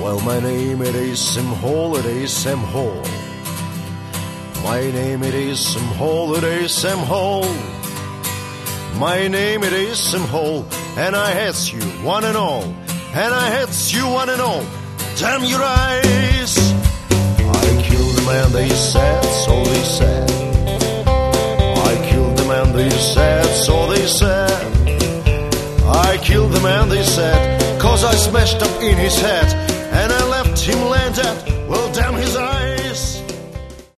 Well, my name it is Sam Hall, it is Sam Hall. My name it is Sam Hall, it is Sam Hall. My name it is Sam Hall, and I hate you one and all, and I hate you one and all. Damn your eyes! I killed the man, they said, so they said. I killed the man, they said, so they said. I killed the man, they said, 'cause I smashed up in his head, and I left him landed